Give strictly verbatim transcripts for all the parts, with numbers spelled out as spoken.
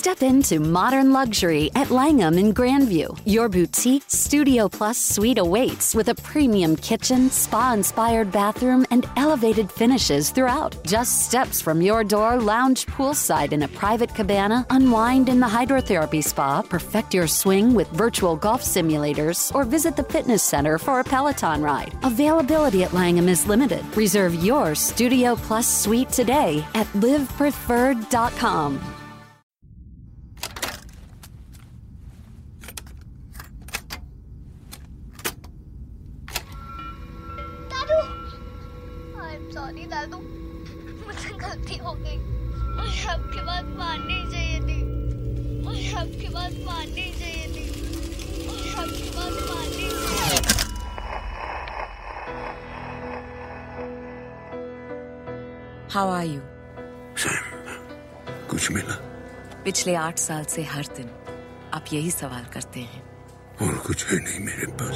Step into modern luxury at Langham in Grandview. Your boutique Studio Plus suite awaits with a premium kitchen, spa-inspired bathroom, and elevated finishes throughout. Just steps from your door, lounge poolside in a private cabana, unwind in the hydrotherapy spa, perfect your swing with virtual golf simulators, or visit the fitness center for a Peloton ride. Availability at Langham is limited. Reserve your Studio Plus suite today at live preferred dot com. Sorry दादू मुझसे गलती हो गई मुझे आपकी बात माननी चाहिए थी मुझे आपकी बात माननी चाहिए थी मुझे आपकी बात माननी चाहिए How are you? कुछ मिला? पिछले आठ साल से हर दिन आप यही सवाल करते हैं और कुछ है नहीं मेरे पास।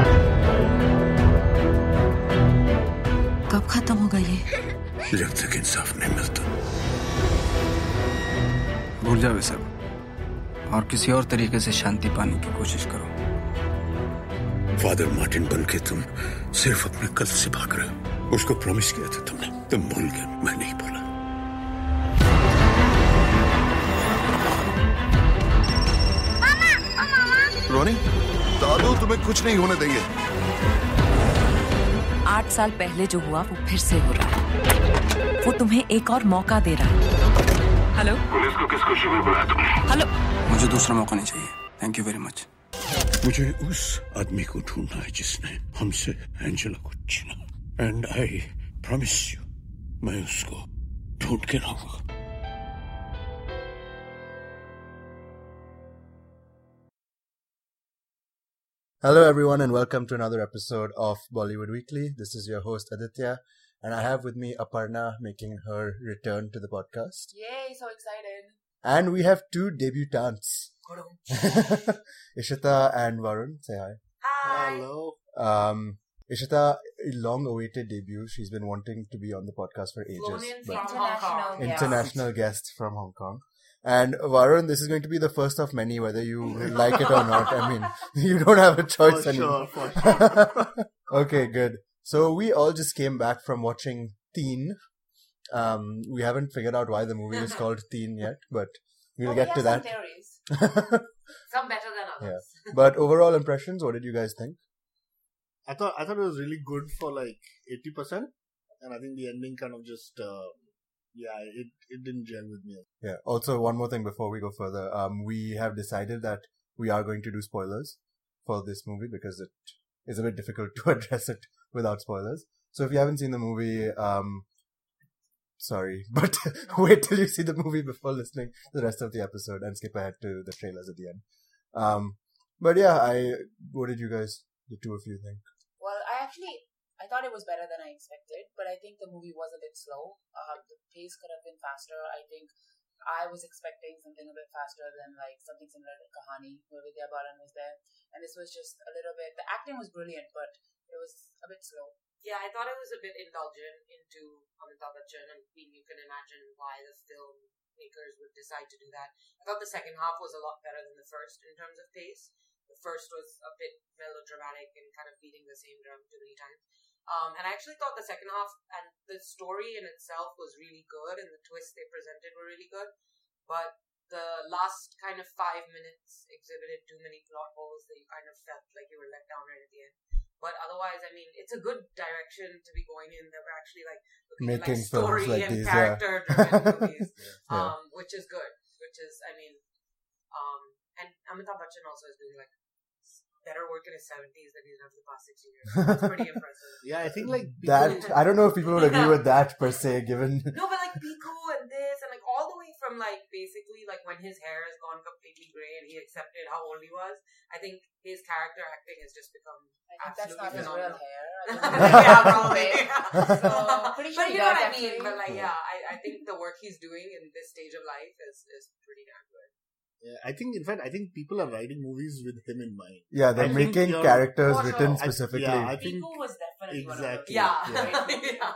कब खत्म होगा ये? जब तक इंसाफ नहीं मिलता। भूल जाओ सब और किसी और तरीके से शांति पाने की कोशिश करो। फादर मार्टिन बनके तुम सिर्फ अपने कल से भाग रहे हो। उसको प्रॉमिस किया था तुमने, तुम भूल गए, मैं नहीं भूला। रोनी, दादू तुम्हें कुछ नहीं होने देंगे। आठ साल पहले जो हुआ वो फिर से हो रहा है। वो तुम्हें एक और मौका दे रहा है। हेलो, पुलिस को किस खुशी में बुलाया तुमने? हेलो, मुझे दूसरा मौका नहीं चाहिए। Thank you very much. मुझे उस आदमी को ढूंढना है जिसने हमसे एंजेला को छीना। एंड आई प्रॉमिस यू, मैं उसको ढूंढ के लाऊंगा। Hello everyone and welcome to another episode of Bollywood Weekly. This is your host Aditya and I have with me Aparna making her return to the podcast. Yay, so excited. And we have two debutantes. Ishita and Varun, say hi. Hi. Hello. Um, Ishita, a long-awaited debut. She's been wanting to be on the podcast for ages. Flown in but from Hong Kong. international guest from Hong Kong. And Varun, this is going to be the first of many, whether you like it or not. I mean, you don't have a choice For anymore. sure, for sure. Okay, good. So we all just came back from watching Teen. Um, we haven't figured out why the movie is called Teen yet, but we'll Well, get we to have that. some theories. Some better than others. Yeah. But overall impressions, what did you guys think? I thought I thought it was really good for like eighty percent, and I think the ending kind of just uh, yeah, it it didn't gel with me. Yeah. Also, one more thing before we go further. Um, we have decided that we are going to do spoilers for this movie because it is a bit difficult to address it without spoilers. So if you haven't seen the movie, um, sorry, but wait till you see the movie before listening to the rest of the episode and skip ahead to the trailers at the end. Um, but yeah, I, what did you guys, the two of you think? Well, I actually, I thought it was better than I expected, but I think the movie was a bit slow. Uh, the pace could have been faster. I think I was expecting something a bit faster than like something similar to Kahani, where Vidya Balan was there. And this was just a little bit, the acting was brilliant, but it was a bit slow. Yeah, I thought it was a bit indulgent into Amitabh Bachchan, and I mean, you can imagine why the filmmakers would decide to do that. I thought the second half was a lot better than the first in terms of pace. The first was a bit melodramatic and kind of beating the same drum too many times. Um, and I actually thought the second half and the story in itself was really good, and the twists they presented were really good. But the last kind of five minutes exhibited too many plot holes that you kind of felt like you were let down right at the end. But otherwise, I mean, it's a good direction to be going in. That we're actually like looking Making at like story films like and these, character-driven movies, Yeah. um, which is good. Which is, I mean, um, and Amitabh Bachchan also is doing like better work in his seventies than he's done for the past six years. It's pretty impressive. Yeah, I think like people, That, I don't know if people would agree with that per se, given... No, but like Piku and this and like all the way from like basically like when his hair has gone completely grey and he accepted how old he was, I think his character acting has just become I think that's absolutely not his real phenomenal. hair. Yeah, probably. So, I'm pretty sure But he you know does what I mean. actually. But like, yeah, I, I think the work he's doing in this stage of life is is pretty damn good. yeah, I think in fact I think people are writing movies with him in mind. Yeah, they're I think making you're- characters For written sure. I- specifically. yeah, I think Piku was definitely one of exactly. those. Yeah, Yeah. yeah.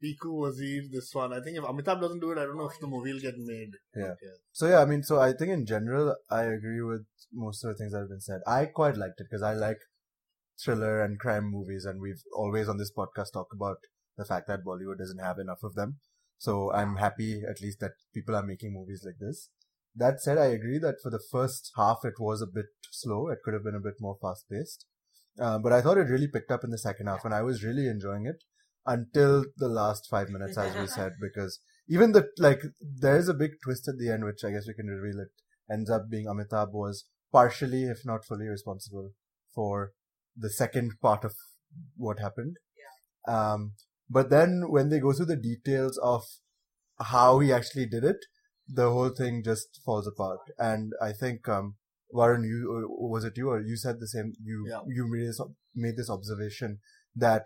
Piku, Wazir, this one. I think if Amitabh doesn't do it, I don't know if the movie will get made. Yeah. yeah. So yeah, I mean, so I think in general, I agree with most of the things that have been said. I quite liked it because I like thriller and crime movies, and we've always on this podcast talked about the fact that Bollywood doesn't have enough of them. So I'm happy at least that people are making movies like this. That said, I agree that for the first half it was a bit slow. It could have been a bit more fast paced. Uh, but I thought it really picked up in the second half, and I was really enjoying it until the last five minutes, as we said, because even the, like, there's a big twist at the end, which I guess we can reveal. It ends up being Amitabh was partially, if not fully, responsible for the second part of what happened. Yeah. Um, but then when they go through the details of how he actually did it, the whole thing just falls apart. And I think, um, Varun, you, was it you or you said the same, you, yeah. you made this, made this observation that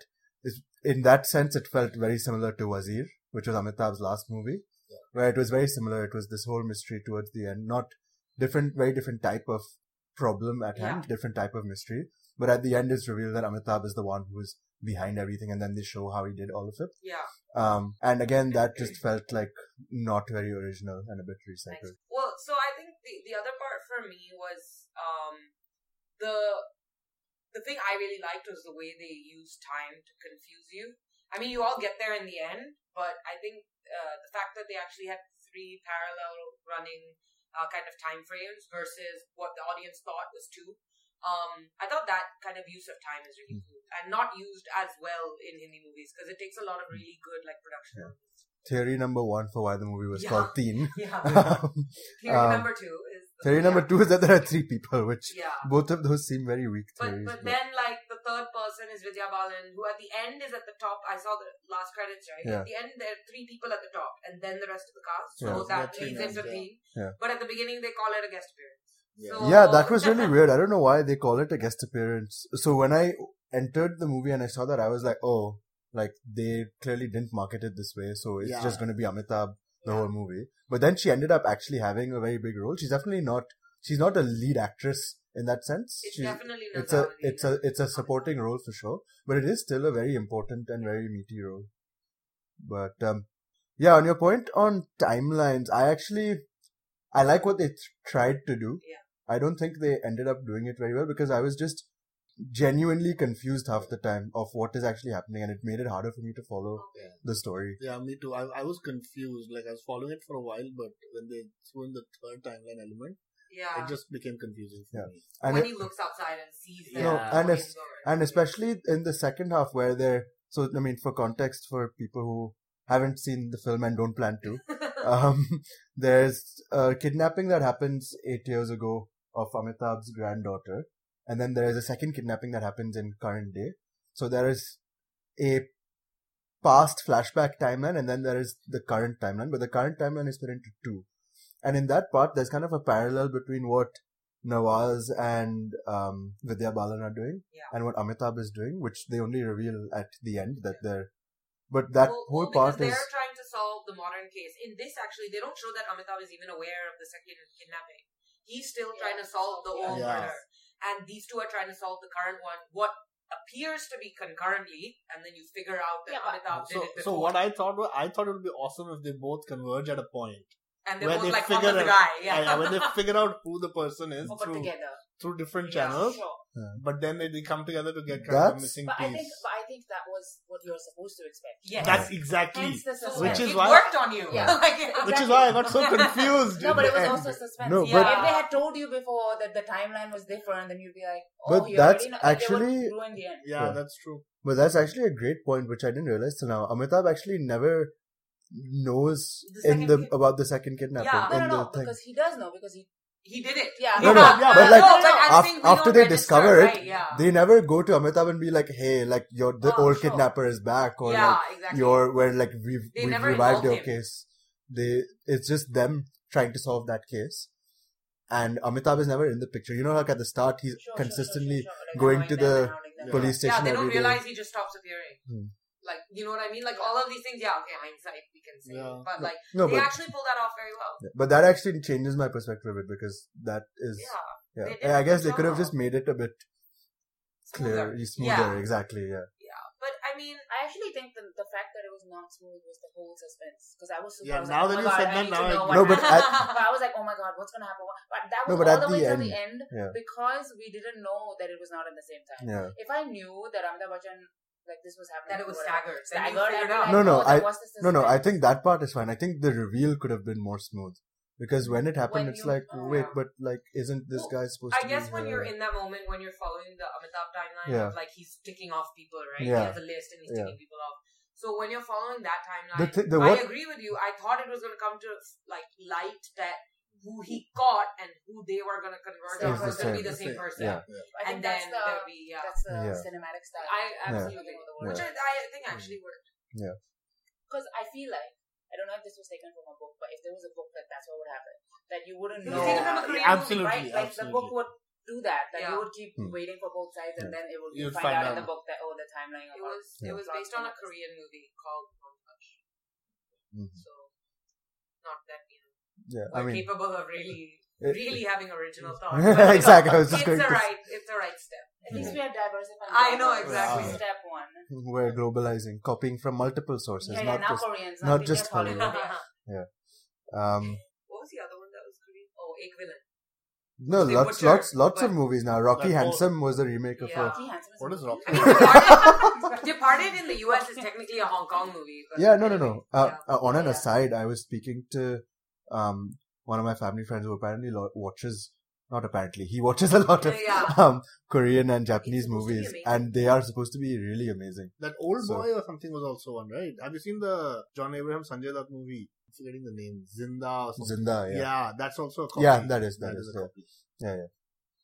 in that sense it felt very similar to Wazir, which was Amitabh's last movie, yeah. where it was very similar. It was this whole mystery towards the end, not different, very different type of problem at yeah. hand, different type of mystery. But at the end it's revealed that Amitabh is the one who's behind everything, and then they show how he did all of it. Yeah. Um, and again, that just felt like not very original and a bit recycled. Nice. Well, so I think the, the other part for me was um, the the thing I really liked was the way they used time to confuse you. I mean, you all get there in the end, but I think uh, the fact that they actually had three parallel running uh, kind of time frames versus what the audience thought was two. Um, I thought that kind of use of time is really cool and not used as well in Hindi movies because it takes a lot of really good like production. Yeah. Theory number one for why the movie was yeah. called Teen. Yeah. Theory um, number two is the, theory yeah. number two is that there are three people, which yeah. both of those seem very weak but, theories. But, but then like the third person is Vidya Balan, who at the end is at the top. I saw the last credits, right? Yeah. At the end there are three people at the top and then the rest of the cast. So yeah. that That's leads nice, into yeah. Teen. Yeah. But at the beginning they call it a guest appearance. Yeah. So, yeah, that was really weird. I don't know why they call it a guest appearance. So when I entered the movie and I saw that, I was like, oh, like they clearly didn't market it this way. So it's yeah. just going to be Amitabh the yeah. whole movie. But then she ended up actually having a very big role. She's definitely not, she's not a lead actress in that sense. It's she's, definitely it's a, it's a, it's a supporting role for sure, but it is still a very important and very meaty role. But, um, yeah, on your point on timelines, I actually, I like what they th- tried to do. Yeah. I don't think they ended up doing it very well because I was just genuinely confused half the time of what is actually happening, and it made it harder for me to follow yeah. the story. Yeah, me too. I, I was confused. Like I was following it for a while, but when they threw in the third timeline element, yeah. it just became confusing for yeah. me. And when it, he looks outside and sees them. no, Yeah. and es- and especially in the second half where they're so I mean for context for people who haven't seen the film and don't plan to, um, there's a kidnapping that happens eight years ago of Amitabh's granddaughter. And then there is a second kidnapping that happens in current day. So there is a past flashback timeline and then there is the current timeline. But the current timeline is split into two. And in that part, there's kind of a parallel between what Nawaz and um, Vidya Balan are doing yeah. and what Amitabh is doing, which they only reveal at the end that they're... But that well, whole well, part they're is... They're trying to solve the modern case. In this, actually, they don't show that Amitabh is even aware of the second kidnapping. He's still yeah. trying to solve the old yeah. murder. And these two are trying to solve the current one. What appears to be concurrently, and then you figure out that yeah, Amitabh so, did it before. So what I thought was, I thought it would be awesome if they both converge at a point. And they're where both they like figure on the out, guy. Yeah. yeah, when they figure out who the person is Or through, together. through different Yeah, channels. sure. Yeah. But then they, they come together to get kind That's, of missing But piece. I think, but I think that was what you're supposed to expect. Yes. That's exactly. Hence the suspense. Which is it why- worked on you. Yeah. Like, Exactly. Which is why I got so confused. No, in but the it was end. also suspense. No, yeah. but- If they had told you before that the timeline was different, then you'd be like, oh, But you that's already know. actually- They would ruin the end. Yeah, Yeah. that's true. But that's actually a great point, which I didn't realize till now. Amitabh actually never knows The in the second kid- about the second kidnapping. Yeah. No, in no, the no, thing. because he does know, because he... he did it. Yeah. No, no, yeah, but like, no, but I'm af- saying we after don't they register, discover it, right? Yeah. they never go to Amitabh and be like, "Hey, like your the Oh, old sure. kidnapper is back," or yeah, like exactly. your where like we've They we've never revived your involved him. case. They it's just them trying to solve that case, and Amitabh is never in the picture. You know, like at the start, he's Sure, consistently sure, sure, sure. Like going annoying to them the and hounding them. police Yeah, station they don't every day. realize he just stops appearing. Hmm. Like, you know what I mean? Like, all of these things, yeah, okay, hindsight, we can say. Yeah. But, like, No, they but actually pull that off very well. but that actually changes my perspective of it because that is Yeah. yeah. They did And I a guess good they could have job. just made it a bit Smoother. clear, smoother. Yeah. Exactly. Yeah. Yeah. But, I mean, I actually think the the fact that it was not smooth was the whole suspense. Because I was super. Yeah, I was now like, that oh you my said God, I that, need now to I- know what No, but happened. at- But I was like, oh my God, what's gonna happen? But that was No, but all at the way the till the end- end yeah. because we didn't know that it was not at the same time. Yeah. If I knew that Amitabh Bachchan, like this was happening, That it was whatever, staggered. Then you staggered, figured I'd be out. like, No, no, oh, then I- what's the No, no, I suspense? think that part is fine. I think the reveal could have been more smooth. Because when it happened, When it's you- like, oh, wait, yeah. but like, isn't this Well, guy supposed I to guess be when here? you're in that moment, when you're following the Amitabh timeline Yeah. of like he's ticking off people, right? Yeah. He has a list and he's Yeah. ticking people off. So when you're following that timeline, The thi- the I what- agree with you. I thought it was going to come to like light that who he caught and who they were going to convert Stays on the was going to be same. the same person. Yeah. I think And that's then the there'll be yeah. that's the Yeah. cinematic style. I don't absolutely, know the Yeah. word. which I, I think actually worked. Because I feel like, I don't know if this was taken from a book, but if there was a book that that's what would happen, that you wouldn't It know. was taken from a Yeah, Korean Absolutely, right? Like the book absolutely. would do that, that Yeah. you would keep Hmm. waiting for both sides, and Yeah. then it would You'd find, find out in out. the book that oh, the timeline. It about was Yeah. it was plot based on a synopsis. Korean movie called One Touch. Mhm. So not that you know Yeah, we're I mean, capable of really it- really having original thoughts. But, you know, Exactly, I was just it's going a to say- right it's a right step. At least we are diversifying. I know, genres. exactly. That's Step one. we're globalizing, copying from multiple sources, Yeah, yeah. not Now just. Koreans, not not just Hollywood. Hollywood. Yeah. Um, What was the other one that was Korean? Oh, Ek Villain. no, They lots, butchered, lots, lots of but- movies now. Rocky Like, oh- Handsome was the remake of Yeah. a. Rocky Handsome is What is a- Rocky? I mean, Departed, Departed in the U S is technically a Hong Kong movie. But Yeah, no, no, no. Uh, yeah. uh, on an Yeah. aside, I was speaking to um one of my family friends who apparently lo- watches. Not apparently, he watches a lot of Yeah. um Korean and Japanese It's supposed to be movies, amazing. and they are supposed to be really amazing. That Old So- Boy or something was also one, right? Have you seen the John Abraham Sanjay Dutt movie? I'm forgetting the name. Zinda or something. Zinda, yeah, Yeah, that's also a copy. Yeah, that is- that is, a yeah. copy. yeah, yeah.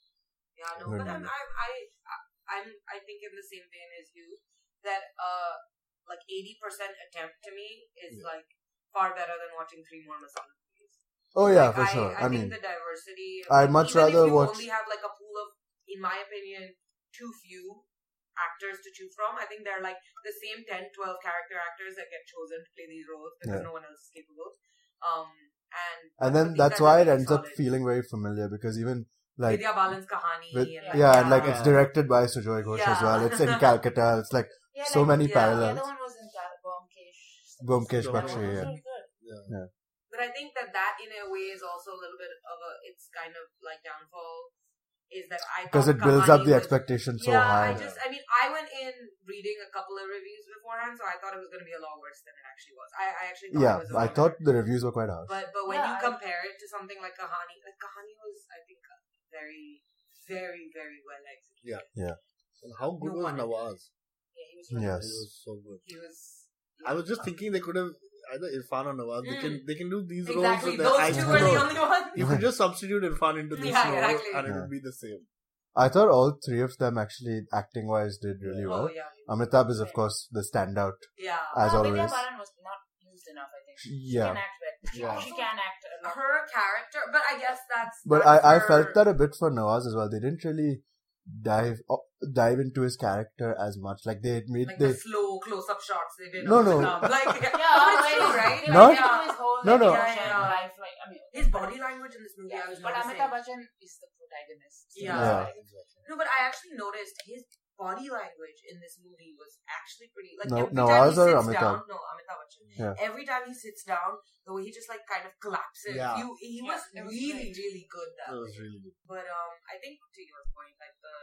Yeah, no, Good but I'm, movie. I, I, I'm, I think in the same vein as you that uh, like eighty percent attempt to me is Yeah. like far better than watching three more Masala movies. Oh yeah, Like, for I, sure. I, I, think mean, the diversity. I'd like, much even rather if you watch- only have like a pool of, in my opinion, too few actors to choose from. I think they're like the same ten, twelve character actors that get chosen to play these roles because Yeah. no one else is capable. Um, and and then these that's guys why are it really ends up solid. feeling very familiar because even like Vidya Balan's Kahani. with, and, yeah, like, and like it's Yeah. directed by Sujoy Ghosh as Yeah. well. It's in Calcutta. It's like Yeah, so like, many yeah, The parallels. other one was in Cal- Bomkesh. Bomkesh That Bakshi, one was yeah. Really good. But I think that that in a way is also a little bit of a its kind of like downfall is that I Because thought it builds up Kahani the was- expectation so yeah, high. I just I mean I went in reading a couple of reviews beforehand, so I thought it was going to be a lot worse than it actually was. I, I actually thought Yeah, it was a I lot thought better. the reviews were quite harsh. But but when Yeah, you I- compare it to something like Kahani, like Kahani was I think very very very well executed. Yeah. And how good No was one- Nawaz? Yeah, he was really Yes. He was so good. He was. I was just thinking they could have either Irfan or Nawaz. They Mm. can they can do these Exactly, roles. with those their eyes two were the closed. only ones. You could just substitute Irfan into this Yeah, role, exactly. and it Yeah. would be the same. I thought all three of them actually acting wise did really well. Oh yeah, Amitabh is of course the standout yeah. as uh, Vidya always. Balan was not used enough, I think. She Yeah. can act better. Yeah. She can act a lot. Her character, but I guess that's. But that's I, I her- felt that a bit for Nawaz as well. They didn't really dive oh, dive into his character as much. Like they made like they the slow close-up shots they did. No, of no. Vietnam. Like Yeah, but it's like, true, right? like, Not- yeah, his whole no, no. emotion, Yeah, yeah. life, like, I mean, His body language in this movie, yeah, I was but noticing. Amitabh Bachchan is the protagonist. So Yeah. Yeah. like, No, but I actually noticed his body language in this movie was actually pretty. Like No- every Nawaz time he or sits Amitabh? down, no, Amitabh Bachchan. Yeah. Every time he sits down, the way he just like kind of collapses. Yeah. You, he Yeah, was it was really, great. really good that It way. was really good. But um, I think to your point, like the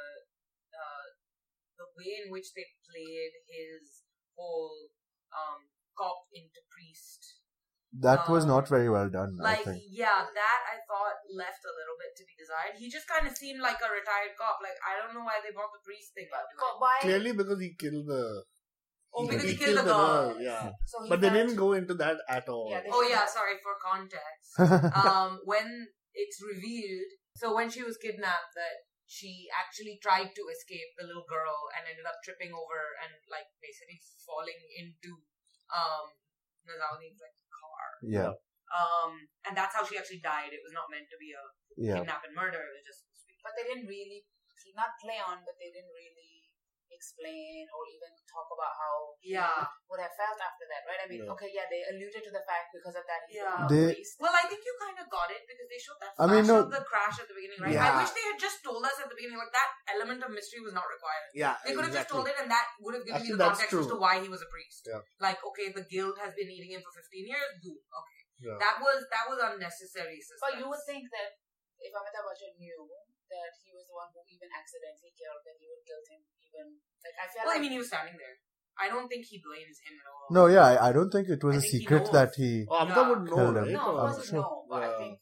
uh, the way in which they played his whole um cop into priest, that was um, not very well done, I like think. yeah, that I thought left a little bit to be desired. He just kind of seemed like a retired cop. Like I don't know why they brought the priest thing up. but why? Clearly because he killed the. Oh, because he, he killed the girl. Yeah. So he But they felt- didn't go into that at all. Yeah, they- Oh yeah, sorry for context. um, when it's revealed, so when she was kidnapped, that she actually tried to escape the little girl and ended up tripping over and like basically falling into um Nazaudi's like car. yeah, Um, and that's how she actually died. It was not meant to be a yeah. kidnap and murder. It was just. But they didn't really, not play on, but they didn't really explain or even talk about how Yeah. he would have felt after that, right? I mean, Yeah. okay, yeah, they alluded to the fact because of that he's Yeah. become a They- priest. Well, I think you kind of got it because they showed that I flash mean, no- of the crash at the beginning, right? I Yeah. wish they had just told us at the beginning, like that element of mystery was not required. Yeah, They could have just exactly. told it, and that would have given Actually, you the that's context as true. to why he was a priest. Yeah. Like, okay, the guild has been eating him for fifteen years. Boom. Okay, Yeah. that was that was unnecessary suspense. But you would think that if Amitabh Bachchan knew that he was the one who even accidentally killed, then he would guilt him even. Like, I feel Well, like. I mean, he was standing there. I don't think he blames him at all. No, yeah, I, I don't think it was I a think he secret knows. that he. Oh, Amitabh Yeah. would know, Killed him. right? no, of Or- course he sure. no, but I Yeah. think.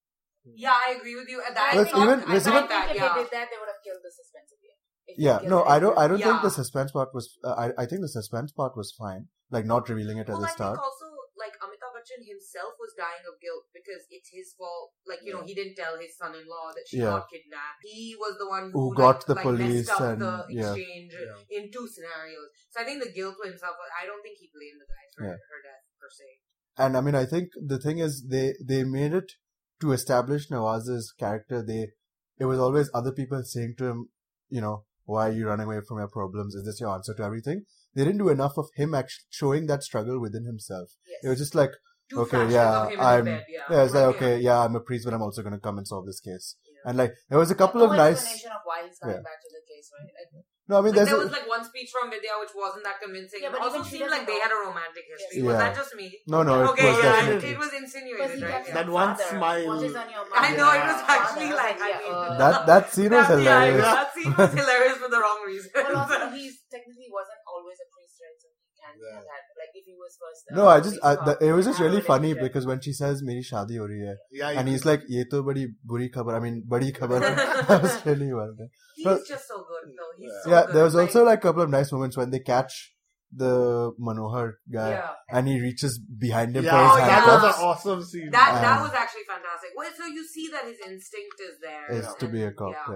Yeah, I agree with you. That I But think, thought, even- I I was thought even- think that, if yeah. they did that, they would have killed the suspense again. If they Yeah, killed no, it I don't. I don't Yeah. think the suspense part was. Uh, I I think the suspense part was fine. Like not revealing it at Well, the I start. think also, like, Amitabh Bachchan himself was dying of guilt because it's his fault. Like, you know, he didn't tell his son-in-law that she Yeah. got kidnapped. He was the one Who who, got like, the like, police messed up and- the yeah. exchange Yeah. in two scenarios. So I think the guilt to himself, I don't think he blamed the guy for Yeah. her death, per se. And I mean, I think the thing is, they they made it to establish Nawaz's character. They it was always other people saying to him, you know, why are you running away from your problems? Is this your answer to everything? They didn't do enough of him actually showing that struggle within himself. Yes. It was just like, Two okay, flashes yeah, of him in I'm, the bed, yeah. yeah, it's like, Like, okay, yeah, I'm a priest, but I'm also going to come and solve this case. Yeah. And like, there was a couple no of nice, explanation of why he's coming Yeah. back to the case, right? Like, no, I mean, Like, there's there a, was like one speech from Vidya which wasn't that convincing. Yeah, It but also even she seemed like doesn't they know. had a romantic history. Yes. Was Yeah. that just me? no, no, it okay, was yeah, definitely. it, it was because insinuated, he right? kept Yeah. That saying, one "Father, smile." What is on your I mind?" know, it was Father. actually I was like, I yeah, mean, uh, That that scene was That- yeah, I know, hilarious. that scene was hilarious for the wrong reason. Well, also, he's technically wasn't always a priest, right? So he can Yeah. have had, like, if he was first. uh, No, I just, priest I, or- the, it was just have a really funny relationship. because when she says, "Meri shaadi ho rahi hai," Yeah, and you- he's like, "Ye to badi buri khabar." I mean, badi khabar. That was really well done. He's But- just so good, though. He's Yeah. so Yeah, good. there was also like a couple of nice moments when they catch the Manohar guy Yeah. and he reaches behind him yeah, for Oh, his yeah. that handcuffs. was an awesome scene. That that Um, was actually fantastic. Well, so you see that his instinct is there. Is and- to be a cop. yeah. Yeah.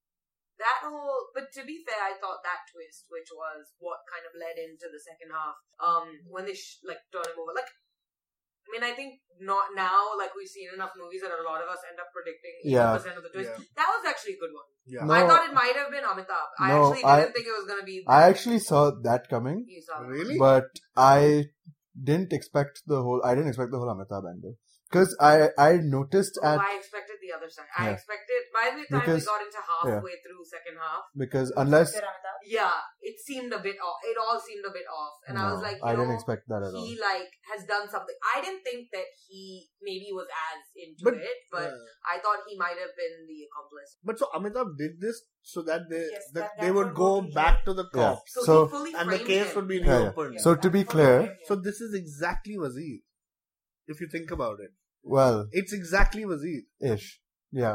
That whole, but to be fair, I thought that twist, which was what kind of led into the second half, um, when they sh- like turn him over, like, I mean, I think not now, like we've seen enough movies that a lot of us end up predicting eighty Yeah. percent of the twist. Yeah. That was actually a good one. Yeah. No, I thought it might have been Amitabh. I No, actually didn't I- think it was going to be. I actually saw that coming, You saw that. Really? but I didn't expect the whole. I didn't expect the whole Amitabh angle because I I noticed Oh, at I expected the other side. I Yeah. expected by the time Because- we got into halfway through second half, because unless Did Amitabh? yeah, it seemed a bit off. It all seemed a bit off, and I was No, like, you I know, didn't expect that at all. he like has done something. I didn't think that he maybe was as into But- it, but Yeah. I thought he might have been the accomplice. But so Amitabh did this so that they Yes, that that- they that would would go go to back to the Yeah. cops So, So- he fully and the framed case him. would be Yeah, yeah. reopened. So to be clear, So this is exactly Wazir, if you think about it. well, It's exactly Wazir. ish, yeah,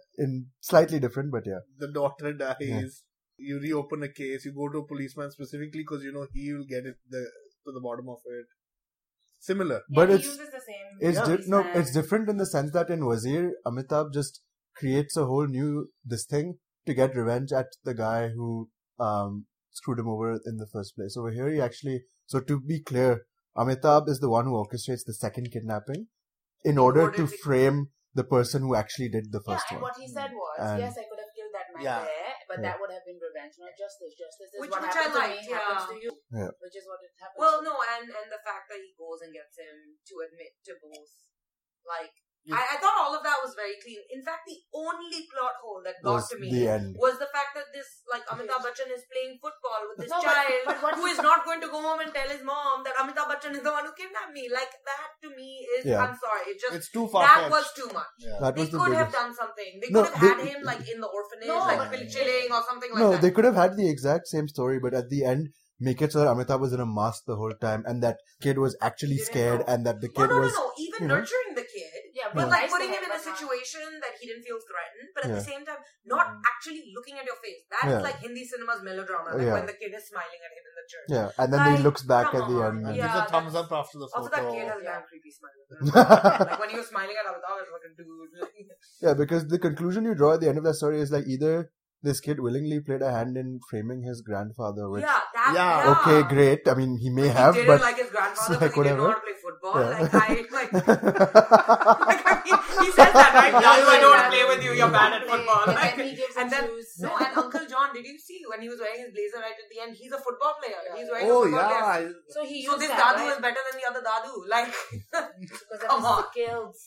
in slightly different, but yeah, The daughter dies. Yeah. You reopen a case. You go to a policeman specifically because you know he will get it the to the bottom of it. Similar. but he it's uses the same. it's Yeah. di- no, policeman. it's different in the sense that in Wazir, Amitabh just creates a whole new this thing to get revenge at the guy who um screwed him over in the first place. Over here, he actually. So to be clear, Amitabh is the one who orchestrates the second kidnapping in order order to to- frame the person who actually did the Yeah, first and one. what he said was, And- yes, I could have killed that man Yeah. there, but Yeah. that would have been revenge, not justice. Justice is Which- what which I happened to liked, me happens yeah. to you, Yeah. which is what it happens. Well, to no, and and the fact that he goes and gets him to admit to both, like. Yeah. I, I thought all of that was very clean. In fact, the only plot hole that got Was to me the end. was the fact that this, like, Amitabh Bachchan is playing football with this No, but- child but what who he- is not going to go home and tell his mom that Amitabh Bachchan is the one who kidnapped me. Like, that to me is, Yeah. I'm sorry, it just, It's too far that fetched. was too much. Yeah. That They was the could have biggest. done something. They No, could have they- had him, like, in the orphanage, No, like, but- chilling or something like No, that. they could have had the exact same story, but at the end, make it so that Amitabh was in a mask the whole time, and that kid was actually Didn't scared, know. and that the Oh, kid no, was. no, no. Even you know. nurturing the kid. Yeah, But Yeah. like nice putting to him in him, a but not- situation that he didn't feel threatened, but at Yeah. the same time, not actually looking at your face. That's Yeah. like Hindi cinema's melodrama, like Yeah. when the kid is smiling at him in the church. Yeah, and then he Like, looks back come at the on. end. And and- Yeah. gives a thumbs that's- up after the photo. Also, that kid has a Yeah. damn creepy smile. Like when he was smiling at Amitabh, it was like a dude. Yeah, because the conclusion you draw at the end of that story is like either this kid willingly played a hand in framing his grandfather, which yeah, that. Yeah. Yeah. okay, great. I mean, he may He have, didn't but like his grandfather like because he didn't know whatever. how to play football. Yeah. Like I like. like I mean, he says that right now. Yeah, I don't yeah. play with you. You're bad at football. And Like, then he gives and him then shoes. no, and Uncle John, did you see when he was wearing his blazer right at the end? He's a football player. Yeah. He's wearing Oh a football yeah. player. I, So he So used this that, Dadu right? is better than the other Dadu. Like, Because of come his on. skills.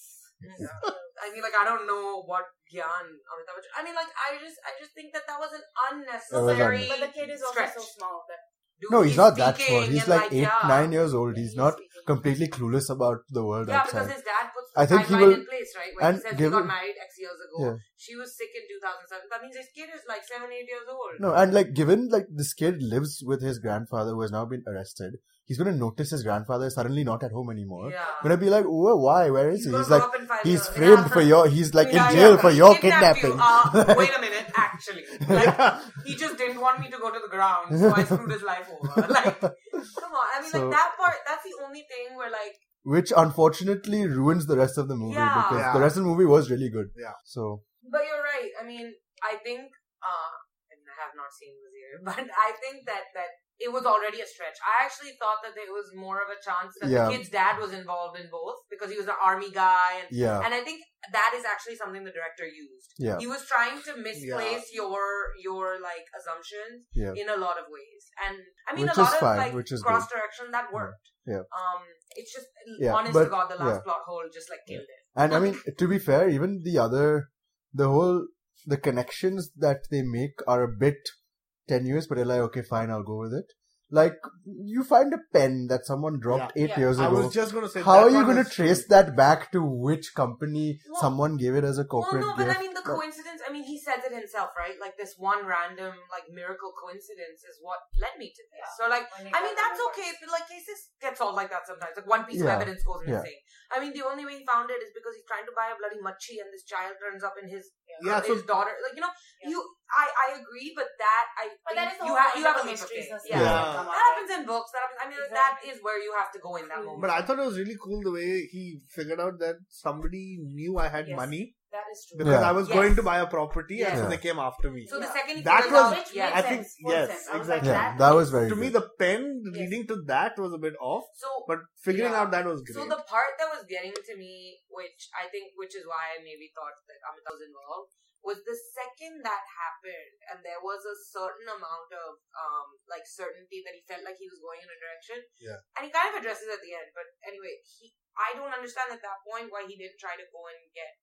I mean, like, I don't know what Gyan Amitabh Bachchan. I mean, like, I just, I just think that that was an unnecessary. But the kid is also stretch. so small that Dude, No, he's not that speaking small. He's and, like eight, yeah. nine years old. He's He's not speaking. completely clueless about the world Yeah, outside. because his dad puts I the think he timeline will- in place, right? When and he says he given- got married X years ago, Yeah. she was sick in two thousand seven. That means his kid is like seven, eight years old. No, and like given like this kid lives with his grandfather who has now been arrested, he's gonna notice his grandfather is suddenly not at home anymore. Yeah. Gonna be like, oh, why? Where is He's he? gonna He's grow like, up in five he's years. framed Yeah. for your. He's like Yeah, in jail yeah. for He your kidnapped kidnapping. You. Uh, wait a minute, actually. Like, he just didn't want me to go to the ground, so I screwed his life over. Like, come on. I mean, So- like, that part, that's the only thing where, like, Which unfortunately ruins the rest of the movie Yeah. because Yeah. the rest of the movie was really good. Yeah. So but you're right. I mean, I think, uh, I mean, I have not seen Wazir, but I think that, that it was already a stretch. I actually thought that there was more of a chance that Yeah. the kid's dad was involved in both because he was an army guy. And, yeah, and I think that is actually something the director used. yeah, He was trying to misplace your, your, like, assumptions yeah. in a lot of ways. And, I mean, Which a lot is of, fine, like, which is cross-direction, that worked. Yeah. Um, it's just, Yeah, honest but- to God, the last yeah. plot hole just, like, killed it. And I mean, to be fair, even the other, the whole, the connections that they make are a bit tenuous, but they're like, okay, fine, I'll go with it. Like, you find a pen that someone dropped Yeah. eight Yeah. years I ago. was just going to say. How that are you one going to was- trace that back to which company Well- someone gave it as a Well, corporate no, but gift? I mean, the But- coincidence, I mean, he says it himself, right? Like, this one random, like, miracle coincidence is what led me to this. Yeah. So, like, When he I mean, got that's the okay, but, like, cases get solved like that sometimes. Like, one piece Yeah. of evidence goes Yeah. missing. I mean, the only way he found it is because he's trying to buy a bloody machi and this child turns up in his, Yeah, so his daughter. Like, you know, Yeah. you, I, I agree, but that, I But think that is the you, whole ha- point you have of a the leap of mysteries faith. and Yeah. stuff Yeah. that come out, That happens in books. That happens, I mean, Exactly. that is where you have to go in that moment. But I thought it was really cool the way he figured out that somebody knew I had Yes. money That is true. because Yeah. I was Yes. going to buy a property, and so Yeah. they came after me. So the Yeah. second he That figures was- out, Which yeah. makes I think- sense. full yes, sense. I was exactly. Like, yeah, that, that was very To good. me, the pen Yes. leading to that was a bit off, So, but figuring Yeah. out that was great. So the part that was getting to me, which I think, which is why I maybe thought that Amitabh was involved, was the second that happened, and there was a certain amount of um like certainty that he felt like he was going in a direction. Yeah. And he kind of addresses it at the end, but anyway, he I don't understand at that point why he didn't try to go and get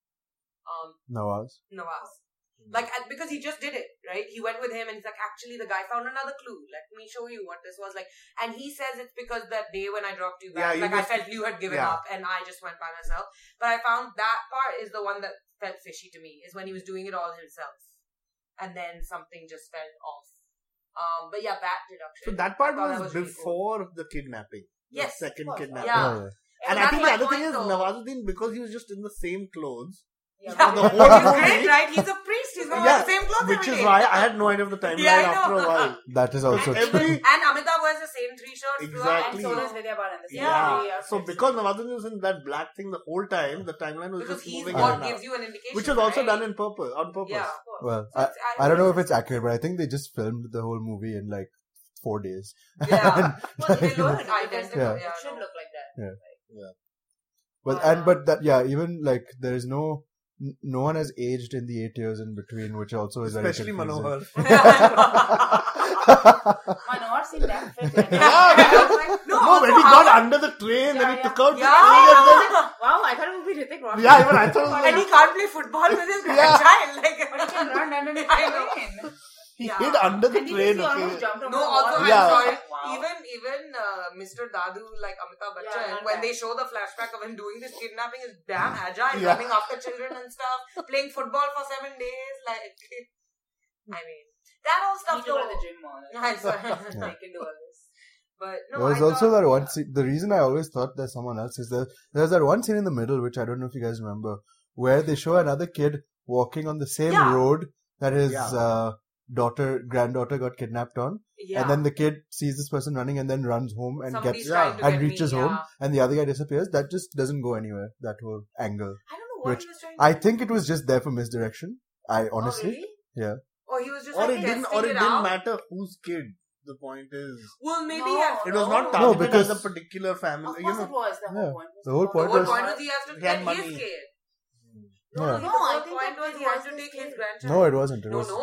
um Nawaz. Nawaz. Like, at- because he just did it, right? He went with him and he's like, actually, the guy found another clue. Let me show you what this was like. And he says it's because that day when I dropped you back, Yeah, you like, just- I felt you had given yeah. up and I just went by myself. But I found that part is the one that felt fishy to me, is when he was doing it all himself. And then something just felt off. Um, but yeah, that deduction. So that part I thought was, that was really before the kidnapping. Yes, The second of course. kidnapping. Yeah. Oh, And And I that's think my the other thing point, is though. Nawazuddin, because he was just in the same clothes. Yeah, Yeah, the which whole is movie- great, right? He's a priest. He's going to Yeah, wear the same clothes which every is day. why I had no idea of the timeline Yeah, I after know. a while. That is also And true. every- And Amitabh wears the same three shirts throughout. Exactly. And so does Vidya Balan. The same Yeah. three So outfits. because Nawazuddin was in that black thing the whole time, the timeline was Because just he's moving what in and gives out. you an indication. Which was also right? done in purpose, on purpose. Yeah. Well, So I, it's- I- I don't know if it's accurate, but I think they just filmed the whole movie in like four days. Yeah. Well, they You know, look identical. Yeah. Yeah. It should no. look like that. Yeah. Yeah. But Uh, and but that yeah, even like there is no n- no one has aged in the eight years in between, which also is Especially very confusing. Manohar. Manohar seemed that fit. Yeah, Yeah, I was like, no, No, when also he got Howard- under the train, then Yeah, he yeah. took out the Yeah. train and then... Wow, I thought it would be Hrithik Roshan. Yeah, even I thought it was And he like, can't play football with his Yeah. grandchild. Like, But he can run underneath the I know. train. he Yeah. hid under the And he train, he almost okay. jumped over No, the also wall. I'm Yeah. sorry. Wow. Even even uh, Mister Dadu, like Amitabh Yeah, Bachchan, not when bad. they show the flashback of him doing this kidnapping, is damn agile, Yeah. running after children and stuff, playing football for seven days. Like, I mean, that whole He stuff. need to go to though- the gym more. I Like, swear. they can do all this. But no, There was I also thought, that one scene. The reason I always thought there's someone else is that there's that one scene in the middle, which I don't know if you guys remember, where they show another kid walking on the same Yeah. road that his Yeah. uh, daughter, granddaughter got kidnapped on. yeah. And then the kid sees this person running and then runs home and Somebody's gets trying to and get me, reaches yeah. home, and the other guy disappears. That just doesn't go anywhere. That whole angle. I don't know what which he was trying to I do. think it was just there for misdirection. I Oh, honestly, really? yeah. Or he was just Or like it didn't, testing or it it didn't out. matter whose kid. The point is, Well, maybe No, he had. it was not No, targeted because- as a particular family. Of You course know, it was. The Yeah. whole point was The whole to- point The whole was- point was he has to He had get his money. kid. Yeah. No, No, the I whole think point the was kid he had was to his take kid. his grandchild. No, it wasn't. It No, was no, he goes into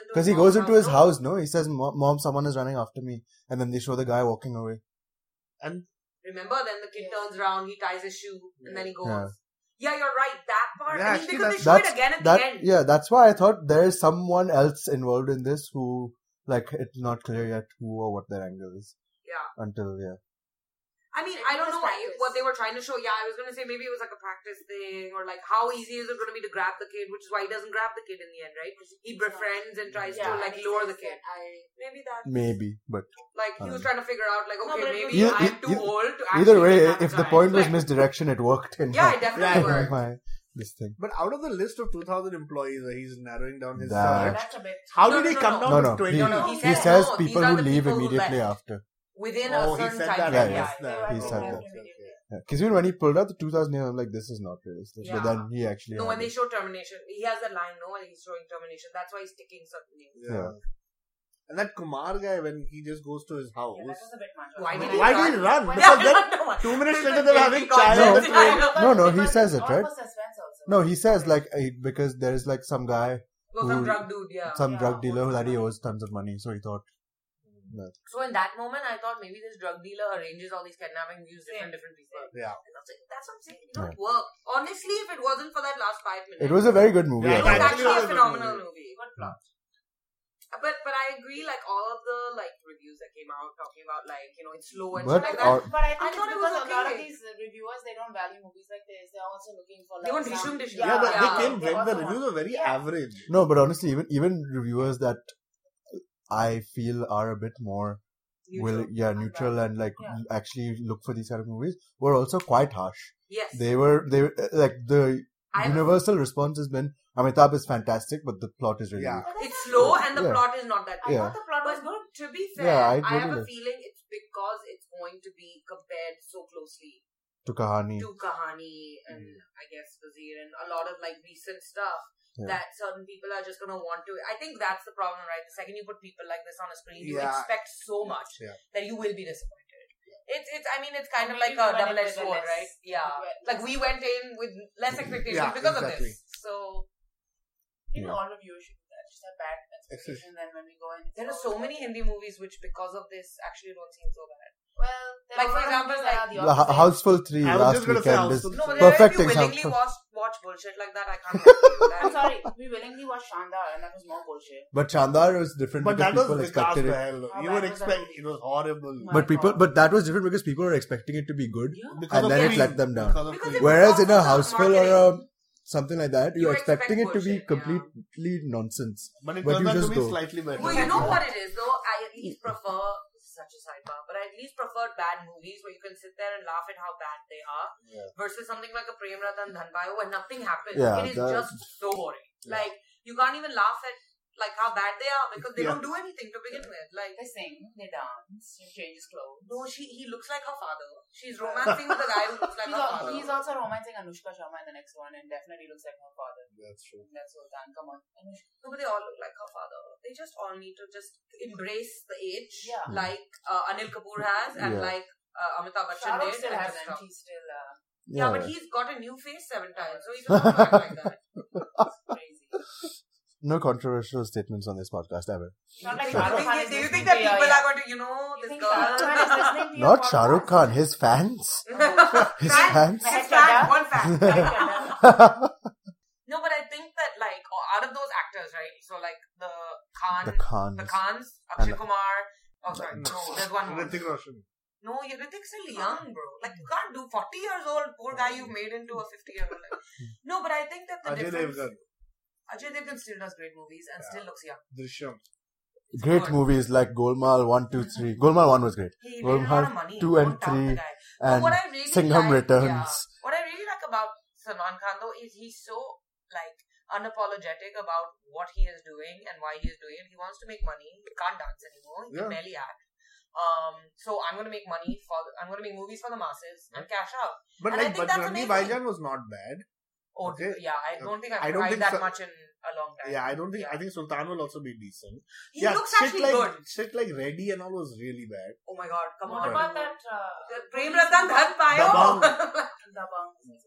into Because his he goes mom's into his though? house, no? He says, "Mom, someone is running after me," and then they show the guy walking away. And Remember, then the kid turns around, he ties his shoe, and then he goes. Yeah. Yeah, you're right. That part. Yeah, I mean, actually, because they that's- show it again at that, the end. Yeah, that's why I thought there is someone else involved in this who, like, it's not clear yet who or what their angle is. Yeah. Until, yeah. I mean, Maybe I don't it was know what, practice. what they were trying to show. Yeah, I was going to say maybe it was like a practice thing, or like how easy is it going to be to grab the kid, which is why he doesn't grab the kid in the end, right? He befriends and tries Yeah, to like and he lure says the kid. that I- Maybe that. Maybe, but Like he was Um, trying to figure out, like, No, okay, but it maybe was- Either- I'm too either- old to actually either way, have a if the child. point was Like, misdirection, it worked in yeah, my, it definitely Yeah, worked. my this thing. But out of the list of two thousand employees, uh, he's narrowing down his That- search. That's a bit. How No, did no, he no, come no. down No, to no. twenty? He, No, no, he he says, says no, people these are who the leave people who immediately left. after. Within Oh, a he certain said time. that. Yeah, I yeah. missed that. He said Oh, that. okay, okay. Because even when he pulled out the two thousand, I'm like, this is not realistic. Yeah. But then he actually. No, had when they it. show termination, he has that line, no, and he's showing termination. That's why he's ticking certain names. Yeah. Yeah. And that Kumar guy, when he just goes to his house, Yeah, that was a bit much. Why did why he did he run? run? Why- Because Yeah, then no, no. two minutes It's later a they were baby having concept. child. No. and- No, no, he Because says it's it, all right? for suspense also. No, he says like eh, because there is like some guy, No, some Who- drug dude, yeah. some Yeah, drug dealer owes that he money. owes tons of money, so he thought. That. So in that moment, I thought maybe this drug dealer arranges all these kidnapping, use different different people. Yeah. And that's, like, that's what I'm saying. It don't work. Honestly, if it wasn't for that last five minutes, It was a very good movie. Yeah, it I was thought. actually actually was a a good phenomenal movie. movie. Good plot. But but I agree, like all of the like reviews that came out talking about like you know it's slow and But shit like our- that. But I I think it's thought it because was a lot of okay. these uh, reviewers, they don't value movies like this. They're also looking for They like want some- dishum dishum. Yeah, but Yeah. they came They when the also reviews want- were very Yeah. average. No, but honestly, even even reviewers that I feel are a bit more will yeah neutral and like Yeah. actually look for these kind of movies were also quite harsh. Yes. They were they were, uh, like the I- universal response has been Amitabh is fantastic, but the plot is really Yeah. weak. But that's It's not slow good. and the Yeah. plot is not that I good. Yeah. thought the plot was But good. to be fair, Yeah, I I, have really a like- feeling it's because it's going to be compared so closely To Kahani. to Kahani and I guess Wazir and a lot of like recent stuff Yeah. that certain people are just going to want to. I think that's the problem, right? The second you put people like this on a screen, you Yeah. expect so much Yeah. that you will be disappointed. It's, it's, I mean, it's kind of Maybe like a we went in double-edged with a sword, less- right? Yeah. we went- Like we went in with less expectations Yeah, because exactly. of this. So Maybe Yeah. all reviewers should do that. Just have bad expectations, and then when we go in, it's there are all so good. many Hindi movies which, because of this, actually don't seem so bad. Well, there Like, are for a lot of example, movies that like- are the The opposite. H- Houseful three I was last just gonna say weekend is Houseful No, but perfect if you willingly example. watch, watch bullshit like that, I can't help you. I'm sorry, we willingly watched Shandar, and that was more bullshit. But Chandar was different But because that was people Vikas expected it. Behel. How You bad would was that expect movie? it was horrible. My But people, God. but that was different because people were expecting it to be good, Because and of then it Queen. let them down. Because of Because Queen. it- Whereas in a Because of houseful or marketing. a something like that, You you're expect expecting it to be bullshit, yeah. completely nonsense. But it But turns you out to just be go. slightly better. Well, you know what it is, though? I at least prefer, such a sidebar, but I at least prefer bad movies where you can sit there and laugh at how bad they are Yeah. versus something like a Prem Ratan Dhanbhai where nothing happens. Yeah, it is that- just so boring. Yeah. Like, you can't even laugh at like how bad they are because they Yeah. don't do anything to begin with. Like, They sing, they dance, he changes clothes. no, she he looks like her father. She's romancing with a guy who looks like He's, her al- father. he's also romancing Anushka Sharma in the next one, and definitely looks like her father. That's true. That's Sultan. Come on, Anushka. No, but they all look like her father. They just all need to just embrace the age, Yeah. like uh, Anil Kapoor has, and Yeah. like uh, Amitabh Bachchan Shahrukh did. still and hasn't. just stop. He's still uh, Yeah, but he's got a new face seven times, so he doesn't have to act like that. crazy. No controversial statements on this podcast ever. Not like Do you Shah Rukh think, Khan is do you listening think that to your- people yeah. are going to, you know, You this think girl? Shah Rukh Khan is listening to your Not Shah Rukh podcast? Khan, his fans. His Fan? fans. His Meher fan, Chadha? one fan. Meher Chadha. No, but I think that, like, out of those actors, right? So, like, the Khan, The Khans. the Khans, Akshay And- Kumar. Oh, sorry. No, there's one more. Hrithik Roshan. No, you're Hrithik's still young, bro. Like, you can't do forty years old, poor guy you've made into a fifty year old. Like, no, but I think that the Ajay difference... Devgan. Ajay Devgan still does great movies and Yeah. still looks young. Drishyam. Great Good. movies like Golmaal one, two, three. Golmaal one was great. He made a lot of Golmaal money. two Don't and doubt the three, guy. But and what I really Singham like, Returns. Yeah, what I really like about Salman Khan though is he's so like unapologetic about what he is doing and why he is doing it. He wants to make money. He can't dance anymore. He can Yeah. barely act. Um, so I'm gonna make money for. I'm gonna make movies for the masses and cash out. But And I like, think but that's Rangi amazing. Baijan was not bad. Oh, Okay. yeah. I don't think I've I don't tried think that so- much in a long time. Yeah, I don't think. Yeah. I think Sultan will also be decent. He yeah, looks shit actually like good. shit like Reddy and all was really bad. Oh my god! Come What on. about that? Uh, The Prem Ratan Dhan Payo. Dabang. Dabang is also good.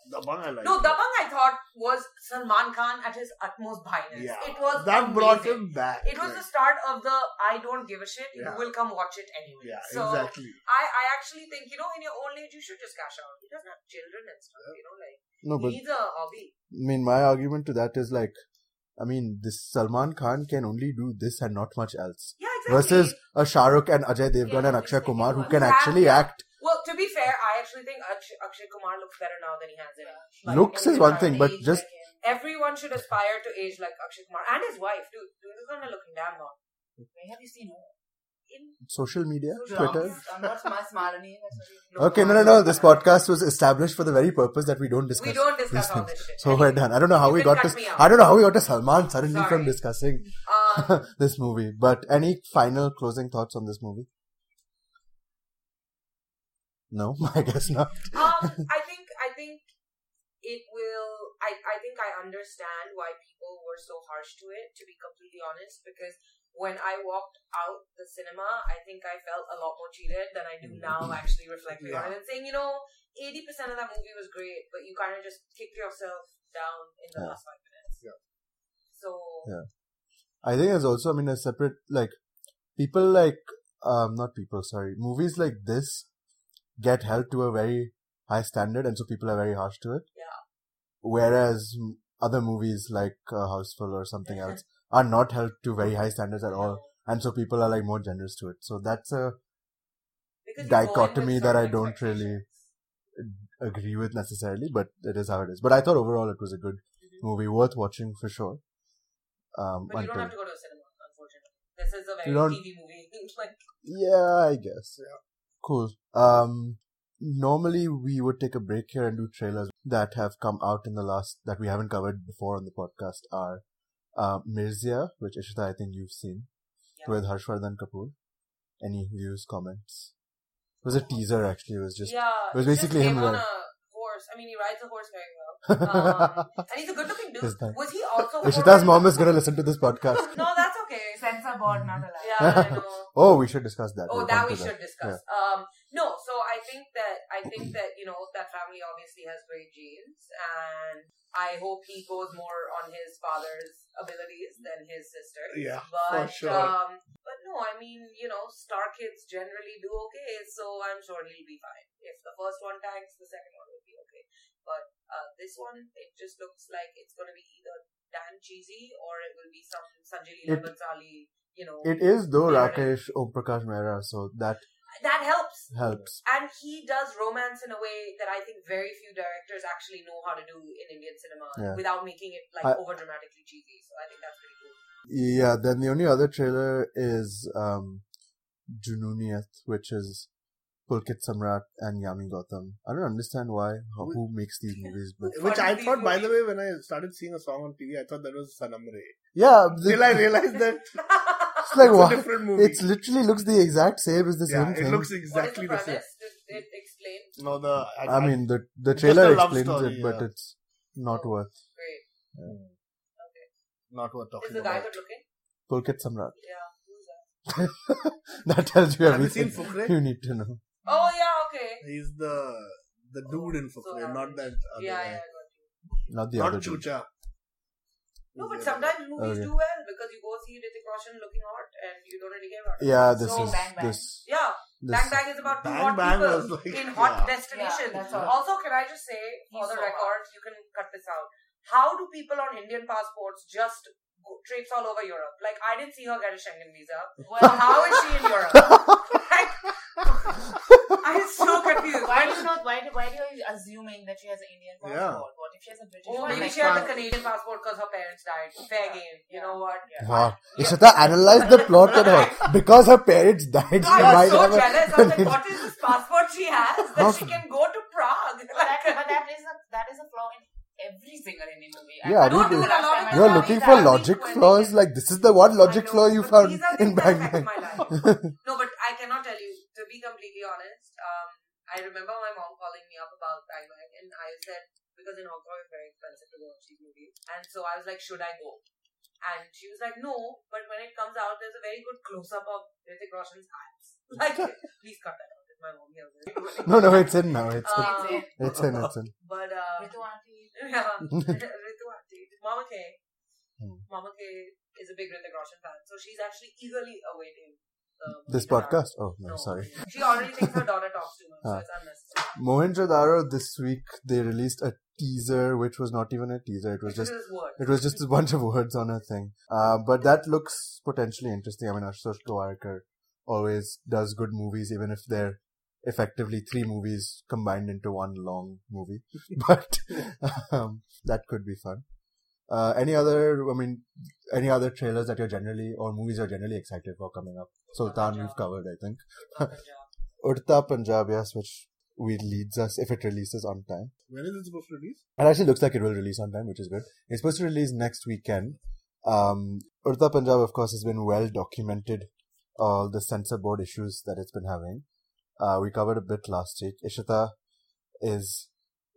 Dabangg I like. No, Dabangg I thought was Salman Khan at his utmost byness. Yeah. It was That amazing. brought him back. It was like, the start of the I don't give a shit, Yeah. you will come watch it anyway. Yeah, so exactly. I, I actually think, you know, in your old age you should just cash out. He doesn't have children and stuff, you know, like No, but he needs a hobby. I mean, my argument to that is like, I mean, this Salman Khan can only do this and not much else. Yeah, exactly. Versus a Shah Rukh and Ajay Devgan Yeah, and Akshay it's Kumar who like can Exactly. actually act. Well, to be fair, I actually think Akshay, Akshay Kumar looks better now than he has in like, Looks in is his one prime. thing, but Age just like him. Everyone should aspire to age like Akshay Kumar and his wife, dude. Dude is kind of looking damn hot. Where have you seen her? In social media, Vlogs. Twitter. I'm not Mas Malini. That's what you Okay, no, no, no. This podcast was established for the very purpose that we don't discuss. We don't discuss these all things. this shit. So Anyway, we're done. I don't know how you we can got cut to. me out. I don't know how we got to Salman suddenly Sorry. from discussing Um, this movie. But any final closing thoughts on this movie? No, I guess not. um, I think I think it will. I I think I understand why people were so harsh to it. To be completely honest, because when I walked out the cinema, I think I felt a lot more cheated than I do now. Actually, reflecting on it and saying, you know, eighty percent of that movie was great, but you kind of just kicked yourself down in the Yeah. last five minutes. Yeah. So Yeah. I think there's also, I mean, a separate, like, people like, um, not people, sorry, movies like this get held to a very high standard, and so people are very harsh to it. Yeah. Whereas m- other movies like uh, Houseful or something else are not held to very high standards at all, and so people are like more generous to it. So that's a because you go in with dichotomy that I certain don't really expectations. agree with necessarily, but it is how it is. But I thought overall it was a good movie, worth watching for sure. Um, But you don't until- have to go to a cinema, unfortunately. This is a You very don't- T V movie. like, Yeah, I guess. Yeah. Cool. Um, normally we would take a break here and do trailers that have come out in the last, that we haven't covered before on the podcast are, uh, Mirzia, which Ishita, I think you've seen, Yeah. with Harshvardhan Kapoor. Any views, comments? It was a teaser actually, it was just, yeah, it was it's basically just him on right. a horse. I mean, he rides a horse very well. Um, and he's a good-looking dude. Is that- Was he also? Ishita's mom is gonna listen to this podcast. No, that's okay. Censor board, not allowed. Yeah, I know. Oh, we should discuss that. Oh, We'll that come we to should discuss. Um, no, so I think that I think that you know that family obviously has great genes, and I hope he goes more on his father's abilities than his sister. Yeah, but for sure. um, but no, I mean you know star kids generally do okay, so I'm sure he'll be fine. If the first one tanks, the second one will be okay. But uh, this one, it just looks like it's going to be either damn cheesy or it will be some Sanjay Leela It- Bhansali, you know. It is though narrative. Rakesh Om Prakash Mehra, so that That helps. helps. And he does romance in a way that I think very few directors actually know how to do in Indian cinema Yeah. without making it like I- over dramatically cheesy. So I think that's pretty cool. Yeah, then the only other trailer is um, Jununiyat, which is Pulkit Samrat and Yami Gautam. I don't understand why, how, who makes these movies, but Which I These thought, by the movies- way, when I started seeing a song on T V, I thought that was Sanam Re. yeah, Till I realized that it's like it's what? a different movie. It literally looks the exact same as the yeah, same it thing. looks What is exactly the the same. premise? Did it explain? No, the I, I mean, the the Just trailer a love explains story, it, but yeah. it's not Oh. worth. Great. Okay. not worth talking Is the guy about. good looking? Pulkit Samrat. Yeah. Who's that? That tells you Have you everything seen Fukre? you need to know. Oh yeah. Okay. He's the the dude in So Fukre, average. not that other Yeah. guy. Yeah. I got you. Not the Not other dude. Chucha. No, but He's the other sometimes movies Okay. do well because you go see Hrithik Roshan looking hot and you don't really care about it. Yeah, this So, is Bang Bang. this. Yeah. this Bang Bang is about two Bang hot Bang people was like- in hot yeah. destinations. Yeah, that's all. Also, can I just say, for He's the so record, you can cut this out. How do people on Indian passports just go, traipse all over Europe? Like, I didn't see her get a Schengen visa. Well, So how is she in Europe? Like, I'm so confused. Why do you not? Why do, why do you assuming that she has an Indian Yeah. passport? What if she has a British Oh, one? maybe Like, she had a fine. Canadian passport because her parents died. Fair game. You know what? Wow. Ishita analyzed the plot and all. Because her parents died, she I might was so have a- jealous. I was like, what is this passport she has that she can go to Prague? But that, Like, but that is a that is a flaw in every single Indian movie. Yeah, I dude, don't know dude. the last time I You're saw looking that. for that. logic When flaws? they- Like, this is the one logic I know, flaw you but found these are in things that Bang affect Bang. my life. No, but I cannot tell you, to be completely honest, um, I remember my mom calling me up about Bang Bang and I said, because in Hong Kong it's very expensive to watch these movies. And so I was like, should I go? And she was like, no, but when it comes out, there's a very good close-up of Hrithik Roshan's abs. Like, please cut that out. if my mom hears it. No, no, it's in now. It's in. Um, It's in. It's in. But uh, Ritu auntie. yeah, Ritu auntie, Mama K, Hmm. Mama K is a big Hrithik Roshan fan, so she's actually eagerly awaiting um, This Mohenjo-daro. podcast? Oh, no, No, sorry. She already thinks her daughter talks too much, so Ah. it's unnecessary. Mohenjo-daro, this week, they released a teaser, which was not even a teaser. It was Which just is word. it was just a bunch of words on a thing. Uh, but that looks potentially interesting. I mean, Ashutosh Gowarkar always does good movies, even if they're effectively three movies combined into one long movie. But um, that could be fun. Uh, any other, I mean, any other trailers that you're generally, or movies you're generally excited for coming up? Sultan, Punjab. we've covered, I think. Punjab. Urta Punjab, yes, which we leads us if it releases on time. When is it supposed to release? It actually looks like it will release on time, which is good. It's supposed to release next weekend. Um, Urta Punjab, of course, has been well documented, all the censor board issues that it's been having. Uh, we covered a bit last week. Ishita is,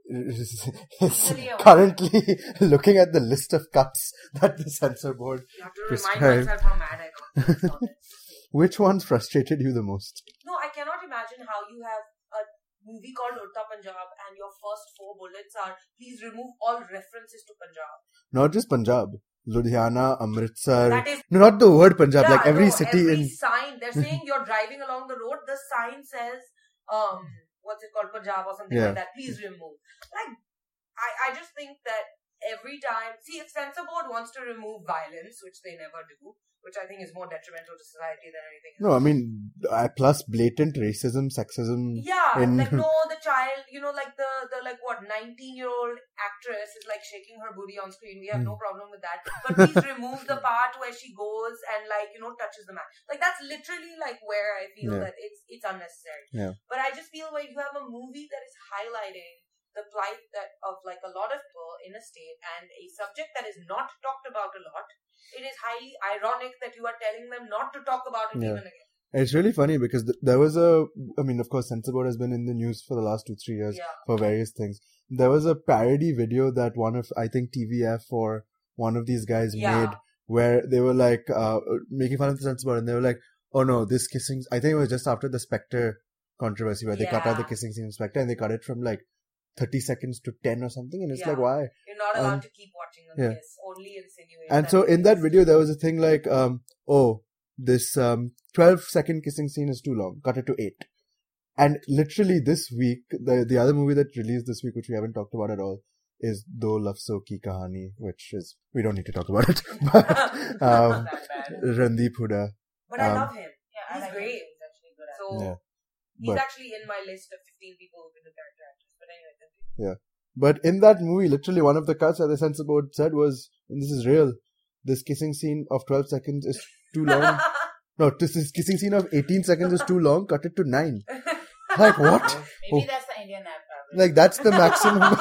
is, is currently looking at the list of cuts that the censor board You have to remind prescribed. myself how mad I got when I saw this. Which ones frustrated you the most? No, I cannot imagine how you have a movie called Urta Punjab and your first four bullets are please remove all references to Punjab. Not just Punjab. Ludhiana, Amritsar. That is- No, not the word Punjab, Yeah, like every no, city every in... sign. They're saying you're driving along the road. The sign says, um, what's it called, Punjab or something Yeah. like that. Please remove. Like, I, I just think that every time, see, if censor board wants to remove violence, which they never do, which I think is more detrimental to society than anything else. No, I mean, uh, plus blatant racism, sexism. Yeah, in- like no, the child, you know, like the the like what nineteen year old actress is like shaking her booty on screen. We have Hmm. no problem with that, but please remove the part where she goes and like you know touches the man. Like that's literally like where I feel Yeah. that it's it's unnecessary. Yeah. But I just feel when you have a movie that is highlighting the plight that of like a lot of people in a state and a subject that is not talked about a lot, it is highly ironic that you are telling them not to talk about it Yeah. even again. It's really funny because th- there was a, I mean, of course, censor board has been in the news for the last two, three years Yeah. for various things. There was a parody video that one of, I think, T V F or one of these guys Yeah. made where they were like, uh, making fun of the censor board and they were like, oh no, this kissing, I think it was just after the Spectre controversy where they cut out the Yeah. kissing scene in Spectre and they cut it from like thirty seconds to ten or something. And it's Yeah. like, why? You're not allowed And- to keep watching them yeah. kiss. Only insinuate. And so in that video, there was a thing like, um, oh, this um, twelve second kissing scene is too long. Cut it to eight. And literally this week, the the other movie that released this week, which we haven't talked about at all, is Do Lafzo Ki Kahani, which is, we don't need to talk about it. But um, Not that bad. Randeep Huda. But I um, love him. Yeah, I He's like great. him. He's actually good at it. So Yeah. he's But- actually in my list of fifteen people who can do character actors. But anyway, continue. Yeah. But in that movie, literally one of the cuts that the censor board said was, and this is real, this kissing scene of twelve seconds is too long. No, this, this kissing scene of eighteen seconds is too long. Cut it to nine. Like what? Maybe Oh. that's the Indian app average. Like that's the maximum.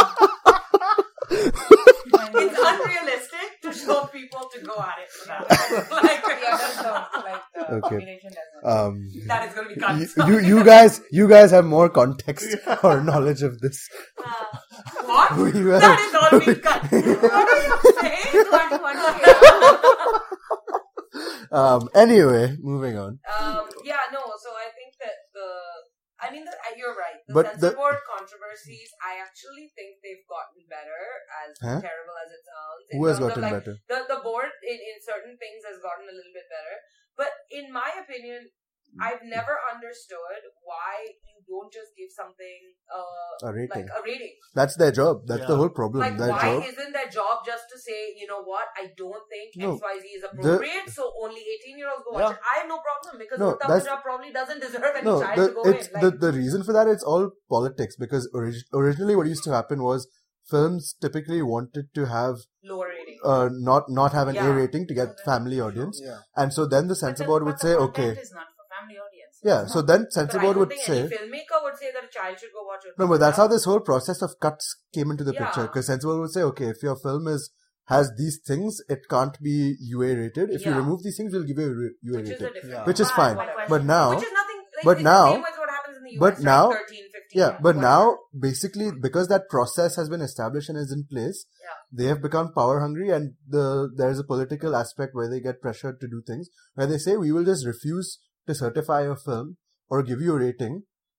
It's unrealistic to show people to go at it for that. like, Yeah, that's the, like the Okay. population doesn't. um, that is going to be cut. you, you you guys you guys have more context or knowledge of this. Uh, what? We were- That is all being cut. What are you saying? One, one, yeah. Um. Anyway, moving on. Um, yeah, no, so I think that the, I mean, the, uh, you're right. The But censor the- board controversies, I actually think they've gotten better, as Huh? terrible as it sounds. in Who has terms of, gotten like, better? The, the board in, in certain things has gotten a little bit better. But in my opinion, I've never understood why you don't just give something uh, A rating. like a rating. That's their job. That's the Yeah. whole problem. Like, their why job. isn't their job just to say, you know what, I don't think No. X Y Z is The- appropriate, so only eighteen-year-olds go watch Yeah. it. I have no problem because No, Urta that's- Punjab probably doesn't deserve any No, child the, to go it's in. Like, the the reason for that. It's all politics because orig- originally what used to happen was films typically wanted to have lower rating. uh not not have an A Yeah. rating to get family audience, Yeah. and so then the But censor the- board but would the say, content okay, is not for family audience. yeah. It's So not. then But censor I board don't would think say. any filmmaker would say that a child should go watch it. No, but that's how this whole process of cuts came into the Yeah. picture. Because censor board would say, okay, if your film is has these things, it can't be U A rated. If you Yeah. remove these things, we'll give you a re- U A Which is rated. a different. Yeah. Which is Ah, fine. whatever. But now, Which is nothing. Like, but it's now- the same as what happens in the U S. but right? now- thirteen, fifteen, yeah, but whatever. now basically because that process has been established and is in place, Yeah. they have become power hungry, and the there's a political aspect where they get pressured to do things where they say we will just refuse to certify your film or give you a rating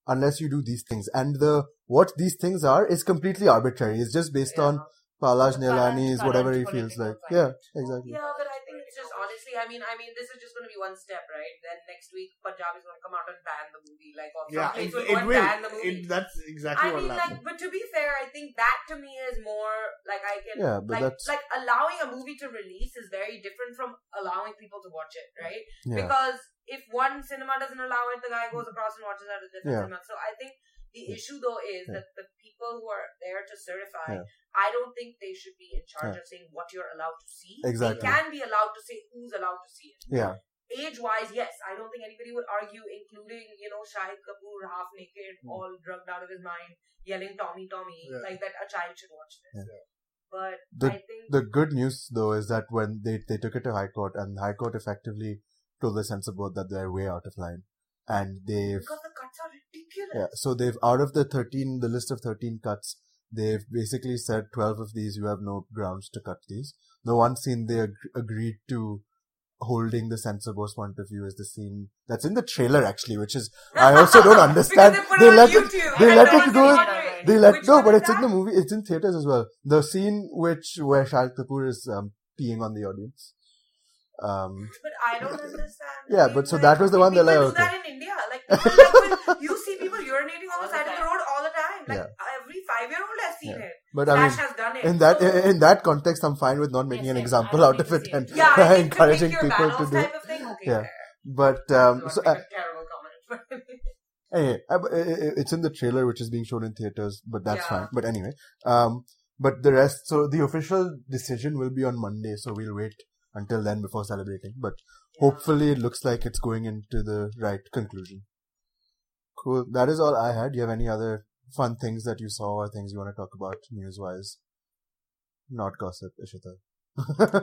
unless you do these things. And the what these things are is completely arbitrary. It's just based Yeah. on Palaj Neelani's, Current- whatever he current feels like. political Yeah, climate. exactly. Yeah, but I think it's just honestly, I mean, I mean, this is just going to be one step, right? Then next week, Punjab is going to come out and ban the movie, like, or Yeah, some it, place will it go and will. ban the movie. It, that's exactly I what mean, will like, happen. but to be fair, I think that to me is more like I can, Yeah, but like, that's- like allowing a movie to release is very different from allowing people to watch it, right? Yeah. Because if one cinema doesn't allow it, the guy goes across and watches at a different Yeah. cinema. So I think the issue though is Yeah. that the people who are there to certify, Yeah. I don't think they should be in charge Yeah. of saying what you're allowed to see. Exactly. They can be allowed to say who's allowed to see it. Yeah. Age-wise, yes, I don't think anybody would argue, including, you know, Shahid Kapoor, half naked, all drugged out of his mind, yelling Tommy, Tommy, Yeah. like that a child should watch this. Yeah. But The- I think The good news, though, is that when they, they took it to High Court, and the High Court effectively told the censor board that they're way out of line. And they've, because the cuts are ridiculous. yeah, so they've, out of the thirteen, the list of thirteen cuts, they've basically said twelve of these, you have no grounds to cut these. The one scene they ag- agreed to holding the censor board's point of view is the scene that's in the trailer, actually, which is, I also don't understand. Because they put They it on let it, YouTube. they I let don't it go. understand. They let Which no, one but is it's in that? the movie. It's in theaters as well. The scene which where Shahid Kapoor is um, peeing on the audience. Um, But I don't understand. Yeah, They but so like- that was the one people they're do like, that in India. Like, people, like when you see people urinating on the side of the road all the time. Like Yeah. every five-year-old has seen Yeah. it. but I mean, Flash has done it. in that So- in, in that context, I'm fine with not making Yes, an yes, example I out don't of need it to see and yeah, I think encouraging to pick your people to battles do. type of thing. Okay, Yeah. fair. But um, Not so make uh, a terrible comment. anyway, uh, but, uh, uh, it's in the trailer which is being shown in theaters, but that's Yeah. fine. But anyway, um, but the rest. So the official decision will be on Monday. So we'll wait until then before celebrating. But hopefully, it looks like it's going into the right conclusion. Cool. That is all I had. Do you have any other fun things that you saw or things you want to talk about news-wise? Not gossip, Ishita.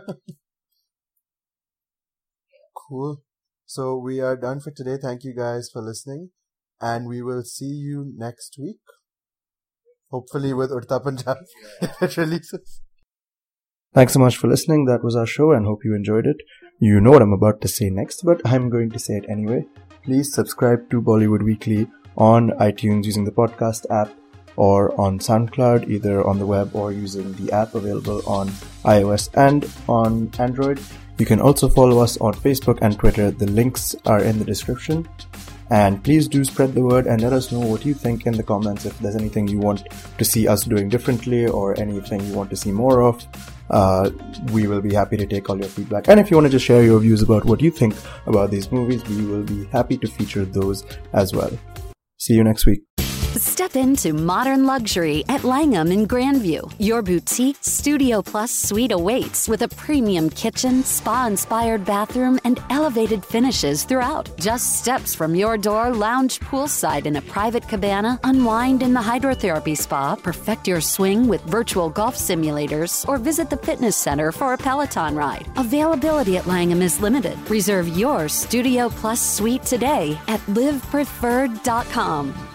Cool. So we are done for today. Thank you guys for listening. And we will see you next week. Hopefully with Urta Punjab if it releases. Thanks so much for listening. That was our show and hope you enjoyed it. You know what I'm about to say next, but I'm going to say it anyway. Please subscribe to Bollywood Weekly on iTunes using the podcast app or on SoundCloud, either on the web or using the app available on iOS and on Android. You can also follow us on Facebook and Twitter. The links are in the description. And please do spread the word and let us know what you think in the comments. If there's anything you want to see us doing differently or anything you want to see more of, uh, we will be happy to take all your feedback. And if you want to just share your views about what you think about these movies, we will be happy to feature those as well. See you next week. Step into modern luxury at Langham in Grandview. Your boutique Studio Plus suite awaits with a premium kitchen, spa-inspired bathroom, and elevated finishes throughout. Just steps from your door, lounge poolside in a private cabana, unwind in the hydrotherapy spa, perfect your swing with virtual golf simulators, or visit the fitness center for a Peloton ride. Availability at Langham is limited. Reserve your Studio Plus suite today at live preferred dot com.